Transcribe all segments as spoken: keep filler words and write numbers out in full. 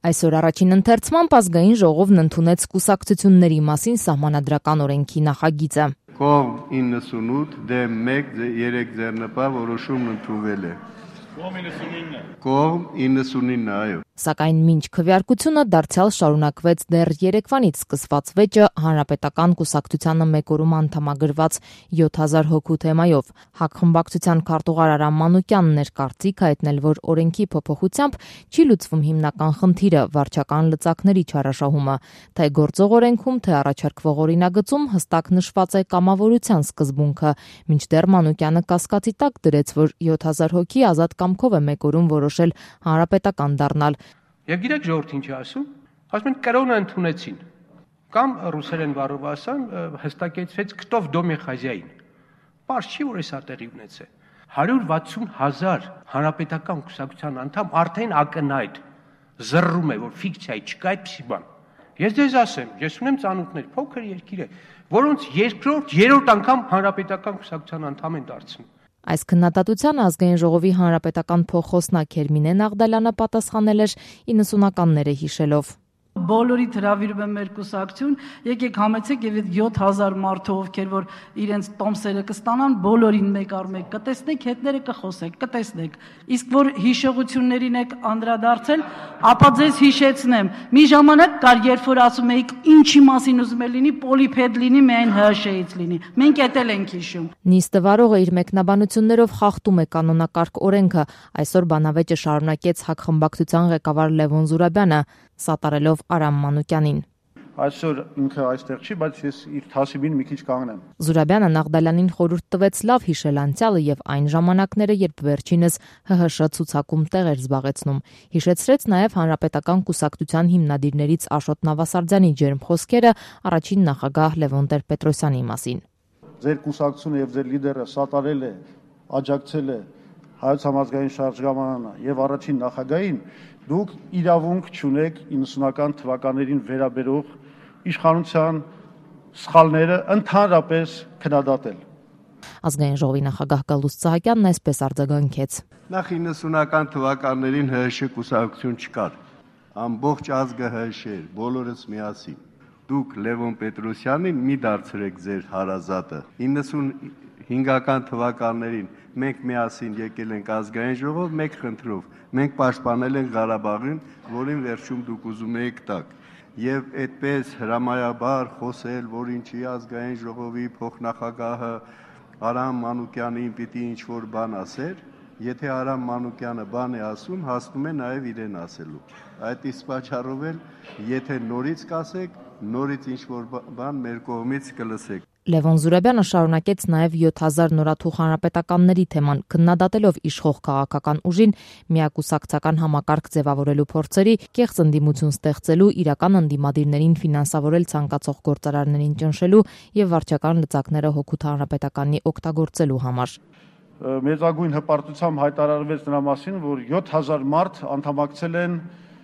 Այսօր առաջին ընթերցմամբ ազգային ժողովն ընդունեց կուսակցությունների մասին սահմանադրական օրենքի նախագիծը։ Կողմ իննսունութ դեմ մեկ երեք ձեռնպահ որոշումն ընդունվել է։ Կողմ իննսունինը։ Կողմ իննսունինը, այո։ Սակայն մինչ քվեարկությունը դարձյալ շարունակվեց դեռ երեկվանից սկսված վեճը հանրապետական կուսակցությանը մեկ օրում անդամագրված յոթ հազար հոգու թեմայով։ ՀԱԿ խմբակցության քարտուղար Արամ Մանուկյանն էր կարծիք հայտնել, որ օրենքի փոփոխությամբ չի լուծվում հիմնական խնդիրը՝ վարչական լծակների չարաշահումը, թե գործող օրենքում, թե առաջարկվող օրինագծում հստակ նշված է կամավորության սկզբունքը, մինչդեռ Մանուկյանը կասկածի տակ դրեց, որ յոթ հազար հոգի ազատ կամքով է մեկ օրում որոշել հանրապետական դառնալ։ Եվ գիտեք ժողովուրդ ինչ ասում, ասում են կրոնը ընդունեցին, կամ ռուսերեն բառով ասեմ հստակեցվեց «Քտով դոմ է խազյային», պարզ չի, որ էսա տեղի ունեցե, հարյուր վաթսուն հազար հանրապետական կուսակցության անդամ արդեն ակնհայտ զռռում է, որ ֆիկցիա չկա այդպիսի բան։ Ես ձեզ ասեմ, ես ունեմ ծանոթներ, փոքր երկիր է, որոնց երկրորդ, երրորդ անգամ հանրապետական կուսակցության անդամ են դարձնում։ Այս քննադատությանը ազգային ժողովի հանրապետական փոխոսնակ Երմինե Նաղդալյանը պատասխանել էր իննսունականները հիշելով։ Բոլորիդ հրավիրում եմ մեր կուսակցություն, եկեք համեցեք եւ այդ յոթ հազար մարդու ովքեր որ իրենց տոմսերը կստանան, բոլորին մեկ առ մեկ կտեսնեք, հետները կխոսեք, կտեսնեք։ Իսկ որ հիշողություններին եք անդրադարձել, ապա ձեզ հիշեցնեմ։ Մի ժամանակ կար, երբ որ ասում էիք ինչի մասին ուզում է լինի, պոլիփեդ լինի, միայն ՀՀՇ-ից լինի։ Մենք էդ էլ ենք հիշում։ Նիստը վարողը իր մեկնաբանություններով խախտում է կանոնակարգ օրենքը։ Այսօր բանավեճը շարունակեց ՀԱԿ խմբակցության ղեկավար Լևոն Զուրաբյանը, սատարելով Արամ Մանուկյանին։ Այսօր ինքը այստեղ չի, բայց ես իր թասիբին մի քիչ կանգնեմ։ Զուրաբյանը Նաղդալյանին խորհուրդ տվեց լավ հիշել անցյալը եւ այն ժամանակները, երբ վերջինս ՀՀՇ ցուցակում տեղեր զբաղեցնում։ Հիշեցրեց նաեւ հանրապետական կուսակցության հիմնադիրներից Աշոտ Նավասարդյանի ջերմ խոսքերը առաջին նախագահ Լևոն Տեր-Պետրոսյանի մասին։ Ձեր կուսակցությունը եւ ձեր լիդերը սատարել է, աջակցել է Հայոց համազգային շարժմանը եւ առաջին նախագահին, դուք իրավունք չունեք իննսունական թվականներին վերաբերող իշխանության սխալները ընդհանրապես քննադատել։ Ազգային ժողովի նախագահ Գալուստ Սահակյանն այսպես արձագանքեց։ Նախ իննսունական թվականներին ՀՀՇ կուսակցություն չկար։ Ամբողջ ազգը ՀՀՇ էր, բոլորս միասին։ Դուք Լևոն Պետրոսյանին մի դարձրեք ձեր հարազատը։ իննսունհինգական թվականներին մենք միասին եկել ենք ազգային ժողով մեկ խնդրով, մենք պաշտպանել ենք Ղարաբաղին, որին վերջում դուք ուզում եք տակ։ Եվ այդպես հրամայաբար խոսել, որ ինչի ազգային ժողովի փոխնախագահը Արամ Մանուկյանին պիտի ինչ-որ բան ասեր, եթե Արամ Մանուկյանը բան է ասում, հասնում է նաև իրեն ասելու։ Այդ իսկ պատճառով էլ, եթե նորից կասեք, նորից ինչ-որ բան մեր կողմից կլսեք։ Լևոն Զուրաբյանը շարունակեց նաև յոթ հազար նորաթուխ հանրապետականների թեման, քննադատելով իշխող քաղաքական ուժին միակուսակցական համակարգ ձևավորելու փորձերի, կեղծ ընդդիմություն ստեղծելու, իրական ընդդիմադիրներին ֆինանսավորել ցանկացող գործարարներին ճնշելու եւ վարչական լծակները հօգուտ հանրապետականի օգտագործելու համար։ Մեծագույն հպարտությամբ հայտարարվեց նրա մասին, որ յոթ հազար մարդ անդամակցել են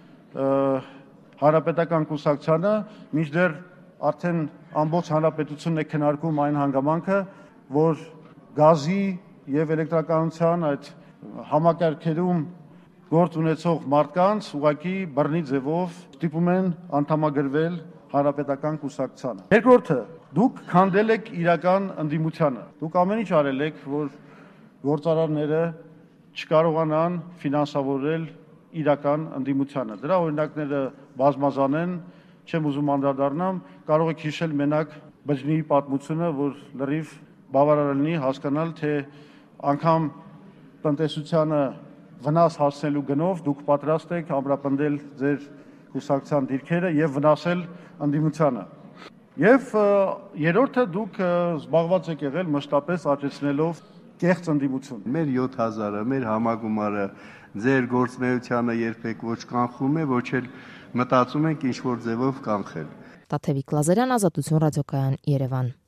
հանրապետական կուսակցությանը, մինչդեռ արդեն ամբողջ հանրապետությունն է քննարկում այն հանգամանքը, որ գազի եւ էլեկտրականության այդ համակարգերում գործ ունեցող մարդկանց ուղղակի բռնի ձևով ստիպում են անդամագրվել հանրապետական կուսակցությանը։ Երկրորդը, դուք քանդել եք իրական ընդդիմությանը։ Դուք ամեն ինչ արել եք, որ գործարարները չկարողանան ֆինանսավորել իրական ընդդիմությանը։ Դրա օրինակները բազմազան են, չեմ ուզում անդրադառնամ, կարող եք հիշել մենակ բջնի պատմությունը, որ լրիվ բավարար լինի հասկանալ, թե անգամ տնտեսությանը վնաս հասնելու գնով դուք պատրաստ եք ամրապնդել ձեր կուսակցության դիրքերը եւ վնասել ընդդիմությանը։ Եվ երրորդը, դուք զբաղված եք եղել մշտապես աճեցնելով կեղծ ընդդիմություն։ Մեր յոթ հազարը, մեր համագումարը ձեր գործնեությանը երբեք ոչ կանխում է, ոչ էլ մտածում ենք ինչ-որ ձևով կանխել։ Տաթևիկ Լազարյան, Ազատություն ռադիոկայան, Երևան։